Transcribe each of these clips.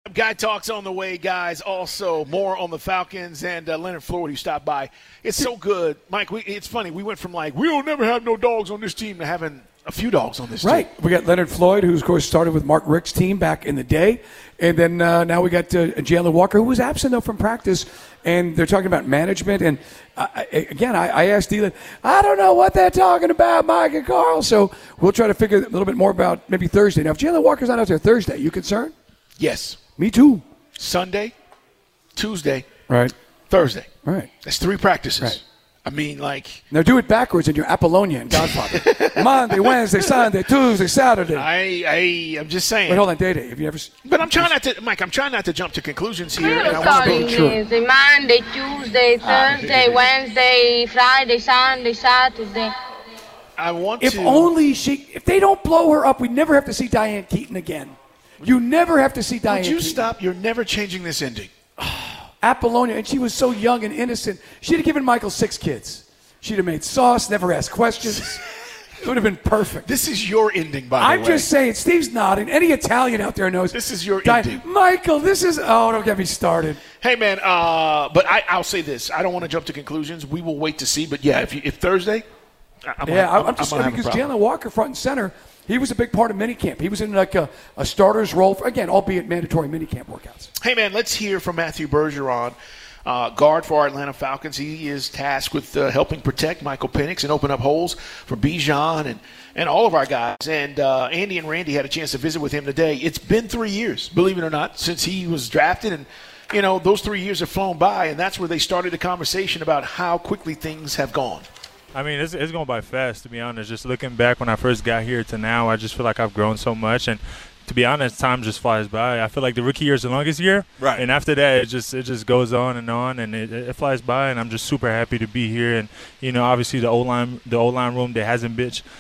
Guy Talks on the way, guys. Also, more on the Falcons and Leonard Floyd, who stopped by. It's so good. Mike, it's funny. We went from we'll never have no dogs on this team to having a few dogs on this team. Right. We got Leonard Floyd, who, of course, started with Mark Richt's team back in the day. And then now we got Jalen Walker, who was absent, though, from practice. And they're talking about management. And, I asked Dylan, I don't know what they're talking about, Mike and Carl. So we'll try to figure a little bit more about maybe Thursday. Now, if Jalen Walker's not out there Thursday, you concerned? Yes. Me too. Sunday, Tuesday, right, Thursday. Right. That's 3 practices. Right. I mean, Now do it backwards in your Apollonia and Godfather. Monday, Wednesday, Sunday, Tuesday, Saturday. I'm just saying. Wait, hold on, Day. Have you ever? But I'm trying not to, Mike. I'm trying not to jump to conclusions here. And I want to be sure. Monday, Tuesday, Thursday, Wednesday, Friday, Sunday, Saturday. I want if to. If they don't blow her up, we never have to see Diane Keaton again. You never have to see Diane Keaton. Would you stop? You're never changing this ending. Apollonia, and she was so young and innocent. She'd have given Michael 6 kids. She'd have made sauce, never asked questions. It would have been perfect. This is your ending, by the way. I'm just saying, Steve's nodding. Any Italian out there knows. This is your ending. Michael, this is, don't get me started. Hey, man, but I'll say this. I don't want to jump to conclusions. We will wait to see. But, yeah, if Thursday, I'm just saying because Jalen Walker, front and center, he was a big part of minicamp. He was in a starter's role, again, albeit mandatory minicamp workouts. Hey, man, let's hear from Matthew Bergeron, guard for our Atlanta Falcons. He is tasked with helping protect Michael Penix and open up holes for Bijan and all of our guys. And Andy and Randy had a chance to visit with him today. It's been 3 years, believe it or not, since he was drafted. And, those 3 years have flown by, and that's where they started a conversation about how quickly things have gone. I mean, it's going by fast, to be honest. Just looking back when I first got here to now, I just feel like I've grown so much. And to be honest, time just flies by. I feel like the rookie year is the longest year. Right. And after that, it just goes on, and it flies by. And I'm just super happy to be here. And, obviously the O-line room, there hasn't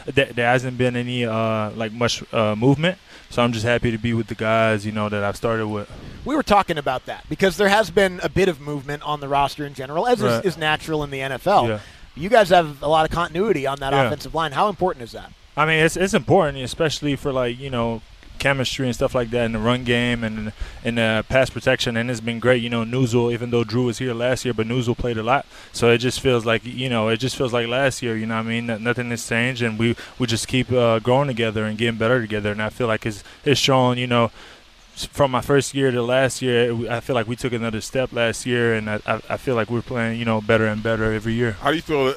been any much movement. So I'm just happy to be with the guys, that I've started with. We were talking about that because there has been a bit of movement on the roster in general, as is natural in the NFL. Yeah. You guys have a lot of continuity on that offensive line. How important is that? I mean, it's important, especially for chemistry and stuff like that in the run game and in the pass protection. And it's been great. Nuzul, even though Drew was here last year, but Nuzul played a lot. So it just feels like, last year, nothing has changed. And we just keep growing together and getting better together. And I feel like it's shown, from my first year to last year, I feel like we took another step last year, and I feel like we're playing, better and better every year. How do you feel?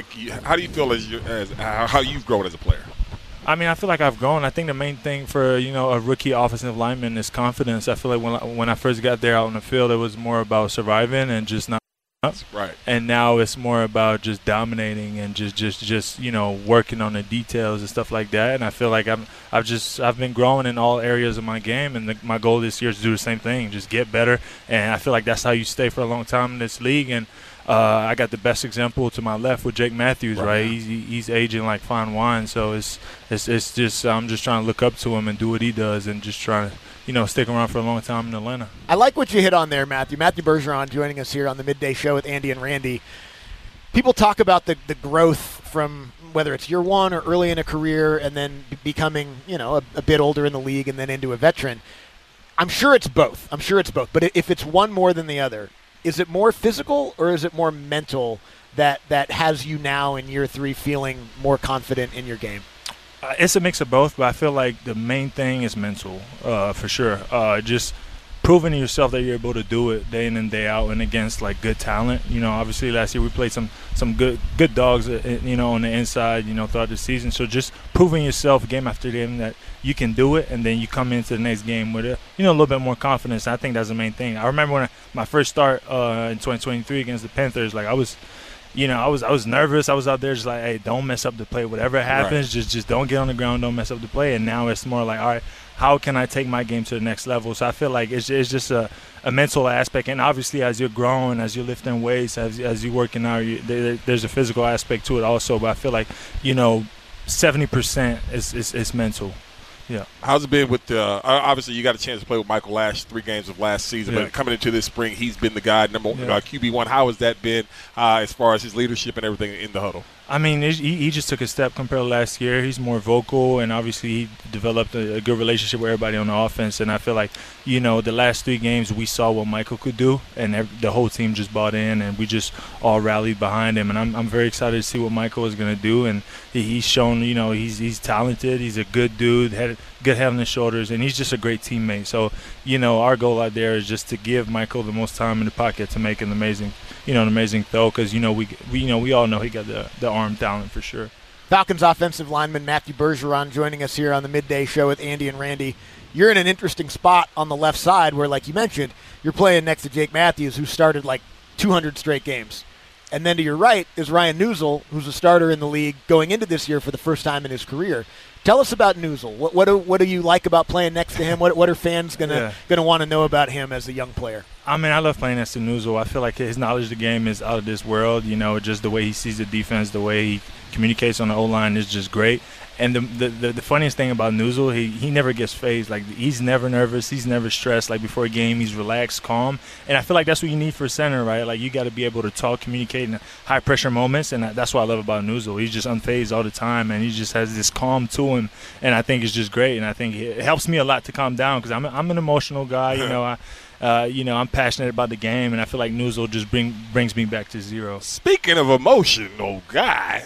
How you've grown as a player? I mean, I feel like I've grown. I think the main thing for a rookie offensive lineman is confidence. I feel like when I first got there out on the field, it was more about surviving and just not. Right. And now it's more about just dominating and just working on the details and stuff like that. And I feel like I've been growing in all areas of my game, and my goal this year is to do the same thing, just get better. And I feel like that's how you stay for a long time in this league. And I got the best example to my left with Jake Matthews, right? He's aging like fine wine. So it's just I'm just trying to look up to him and do what he does, and just trying to stick around for a long time in Atlanta. I like what you hit on there, Matthew. Matthew Bergeron joining us here on the Midday Show with Andy and Randy. People talk about the growth from whether it's year one or early in a career and then becoming, a bit older in the league and then into a veteran. I'm sure it's both. But if it's one more than the other, is it more physical or is it more mental that has you now in year 3 feeling more confident in your game? It's a mix of both, but I feel like the main thing is mental, for sure. Just proving to yourself that you're able to do it day in and day out and against good talent. Obviously last year we played some good dogs, on the inside, throughout the season. So just proving yourself game after game that you can do it, and then you come into the next game with a little bit more confidence. I think that's the main thing. I remember when my first start in 2023 against the Panthers, I was nervous. I was out there just like, hey, don't mess up the play. Whatever happens, just don't get on the ground, don't mess up the play. And now it's more like, all right, how can I take my game to the next level? So I feel like it's just a mental aspect. And obviously as you're growing, as you're lifting weights, as you're working out, there's a physical aspect to it also. But I feel like, 70% is mental. Yeah. How's it been with obviously you got a chance to play with Michael last 3 games of last season, but coming into this spring, he's been the guy, QB1. How has that been as far as his leadership and everything in the huddle? I mean, he just took a step compared to last year. He's more vocal, and obviously he developed a good relationship with everybody on the offense. And I feel like, the last 3 games we saw what Michael could do, and the whole team just bought in, and we just all rallied behind him. And I'm very excited to see what Michael is going to do. And he's shown, he's talented. He's a good dude, had good head on his shoulders, and he's just a great teammate. So, our goal out there is just to give Michael the most time in the pocket to make an amazing throw, because we all know he got the arm talent for sure. Falcons offensive lineman Matthew Bergeron joining us here on the Midday Show with Andy and Randy. You're in an interesting spot on the left side where, like you mentioned, you're playing next to Jake Matthews, who started like 200 straight games. And then to your right is Ryan Neuzil, who's a starter in the league going into this year for the first time in his career. Tell us about Neuzil. What do you like about playing next to him? What are fans gonna want to know about him as a young player? I mean, I love playing next to Neuzil. I feel like his knowledge of the game is out of this world. Just the way he sees the defense, the way he communicates on the O-line is just great. And the funniest thing about Neuzil, he never gets phased. Like, he's never nervous. He's never stressed. Like, before a game, he's relaxed, calm. And I feel like that's what you need for a center, right? Like, you got to be able to talk, communicate in high-pressure moments. And that's what I love about Neuzil. He's just unfazed all the time, and he just has this calm to him. And I think it's just great. And I think it helps me a lot to calm down, because I'm an emotional guy. I'm passionate about the game, and I feel like Neuzil just brings me back to zero. Speaking of emotional guy,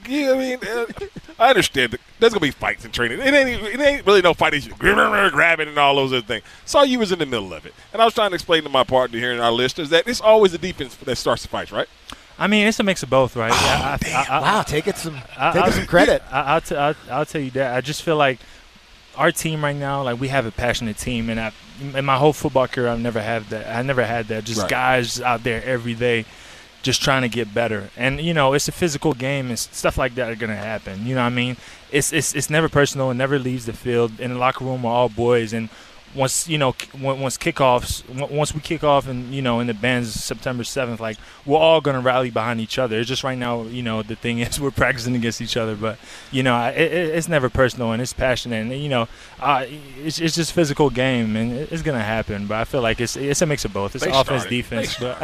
I understand that there's going to be fights in training. It ain't really no fighting, grabbing and all those other things. Saw you was in the middle of it. And I was trying to explain to my partner here and our listeners that it's always the defense that starts the fights, right? I mean, it's a mix of both, right? Wow, take some credit. I'll tell you that. I just feel like our team right now, like, we have a passionate team, and in my whole football career, I've never had that. I never had that. Just guys out there every day, just trying to get better. And it's a physical game, and stuff like that are gonna happen. You know what I mean? It's never personal. It never leaves the field. In the locker room, we're all boys, and once we kick off and in the bands September 7th, like, we're all gonna rally behind each other. It's just right now, the thing is we're practicing against each other, but it's never personal, and it's passionate, and it's just physical game, and it's gonna happen. But I feel like it's a mix of both. It's offense, defense. But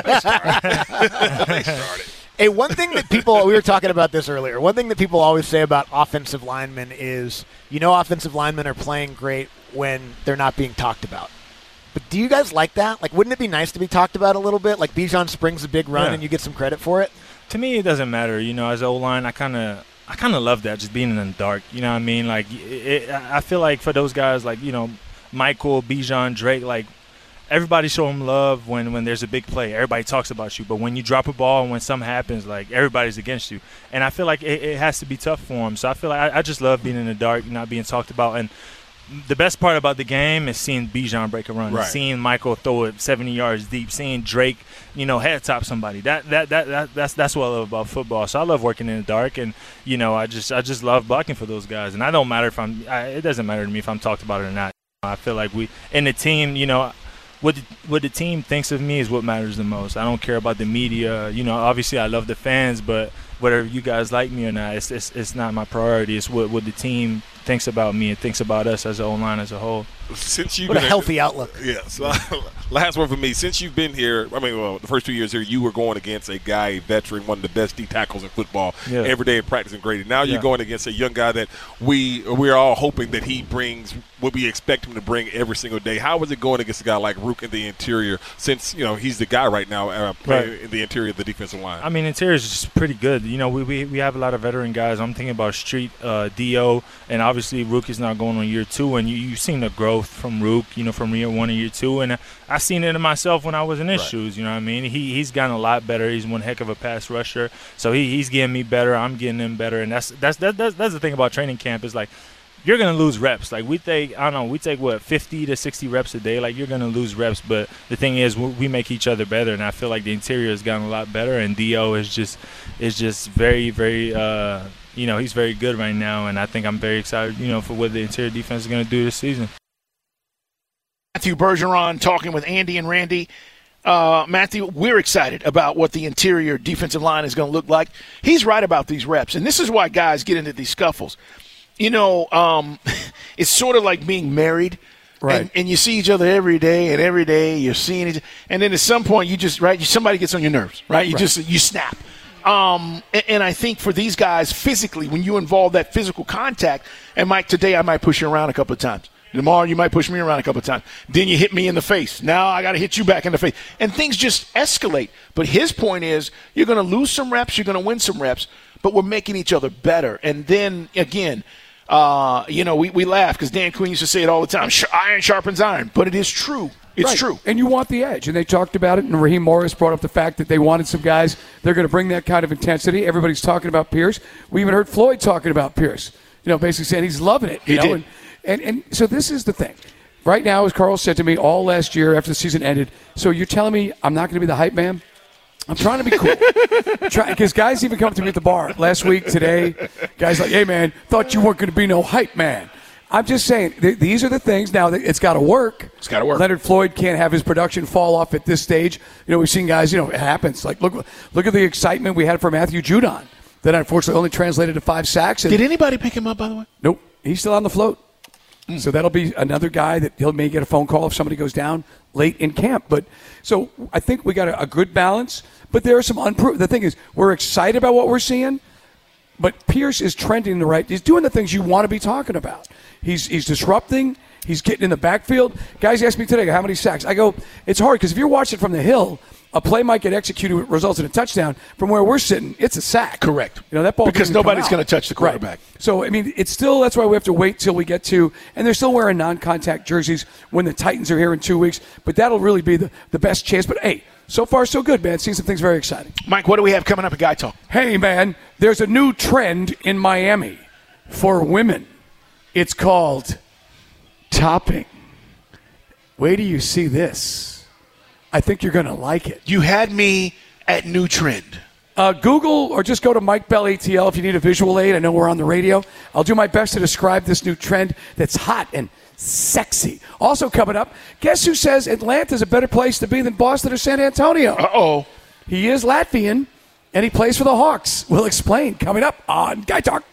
They started. Hey, one thing that we were talking about this earlier, one thing that people always say about offensive linemen is, offensive linemen are playing great when they're not being talked about. But do you guys like that? Like, wouldn't it be nice to be talked about a little bit? Like, Bijan springs a big run and you get some credit for it? To me, it doesn't matter. As an O-line, I kind of love that, just being in the dark. You know what I mean? Like, I feel like for those guys, like, Michael, Bijan, Drake, like, everybody show them love when there's a big play. Everybody talks about you. But when you drop a ball and when something happens, like, everybody's against you. And I feel like it has to be tough for them. So I feel like I just love being in the dark, not being talked about. And the best part about the game is seeing Bijan break a run, seeing Michael throw it 70 yards deep, seeing Drake, head top somebody. That's what I love about football. So I love working in the dark, and I just love blocking for those guys. And I don't matter if it doesn't matter to me if I'm talked about it or not. I feel like we in the team, what the team thinks of me is what matters the most. I don't care about the media. Obviously I love the fans, but whether you guys like me or not, it's not my priority. It's what the team thinks about me and thinks about us as an O-line as a whole. What a healthy outlook. Yes. Last one for me. Since you've been here, the first 2 years here, you were going against a guy, a veteran, one of the best D tackles in football, every day in practice and grading. Now you're going against a young guy that we're all hoping that he brings what we expect him to bring every single day. How is it going against a guy like Rook in the interior, since he's the guy right now playing in the interior of the defensive line? Interior is just pretty good. We have a lot of veteran guys. I'm thinking about Street, Dio, and obviously Rook is now going on year 2, and you've seen the growth from Rook, from year 1 to year 2, and I seen it in myself when I was in his shoes. You know what I mean? He's gotten a lot better. He's one heck of a pass rusher, so he's getting me better. I'm getting him better, and that's the thing about training camp is, like, you're gonna lose reps. Like, we take 50 to 60 reps a day. Like, you're gonna lose reps, but the thing is we make each other better, and I feel like the interior has gotten a lot better, and Dio is just very, very he's very good right now, and I think I'm very excited for what the interior defense is gonna do this season. Matthew Bergeron talking with Andy and Randy. Matthew, we're excited about what the interior defensive line is going to look like. He's right about these reps, and this is why guys get into these scuffles. It's sort of like being married. Right. And you see each other every day, and every day you're seeing each other. And then at some point, somebody gets on your nerves, right? You snap. And I think for these guys, physically, when you involve that physical contact, and Mike, today I might push you around a couple of times. Tomorrow you might push me around a couple of times. Then you hit me in the face. Now I got to hit you back in the face. And things just escalate. But his point is, you're going to lose some reps, you're going to win some reps, but we're making each other better. And then, again, we laugh because Dan Quinn used to say it all the time, iron sharpens iron. But it is true. It's true. And you want the edge. And they talked about it, and Raheem Morris brought up the fact that they wanted some guys. They're going to bring that kind of intensity. Everybody's talking about Pierce. We even heard Floyd talking about Pierce, basically saying he's loving it. He did. And so this is the thing. Right now, as Carl said to me all last year after the season ended, so you're telling me I'm not going to be the hype man? I'm trying to be cool. Because guys even come to me at the bar last week, today. Guys like, hey, man, thought you weren't going to be no hype man. I'm just saying, these are the things. Now, it's got to work. It's got to work. Leonard Floyd can't have his production fall off at this stage. We've seen guys, it happens. Like, look at the excitement we had for Matthew Judon that unfortunately only translated to 5 sacks. Did anybody pick him up, by the way? Nope. He's still on the float. So that'll be another guy that he'll may get a phone call if somebody goes down late in camp. But so I think we got a good balance. But there are some unproven. The thing is, we're excited about what we're seeing. But Pierce is trending the right. He's doing the things you want to be talking about. He's disrupting. He's getting in the backfield. Guys asked me today, how many sacks? I go, it's hard because if you're watching from the hill, a play might get executed, results in a touchdown. From where we're sitting, it's a sack. Correct. That ball because nobody's going to touch the quarterback. Right. So, it's still, that's why we have to wait till we get to, and they're still wearing non-contact jerseys when the Titans are here in 2 weeks. But that'll really be the best chance. But, hey, so far so good, man. Seeing some things very exciting. Mike, what do we have coming up at Guy Talk? Hey, man, there's a new trend in Miami for women. It's called topping. Wait till you see this. I think you're going to like it. You had me at new trend. Google or just go to Mike Bell ATL if you need a visual aid. I know we're on the radio. I'll do my best to describe this new trend that's hot and sexy. Also coming up, guess who says Atlanta's a better place to be than Boston or San Antonio? Uh-oh. He is Latvian, and he plays for the Hawks. We'll explain coming up on Guy Talk.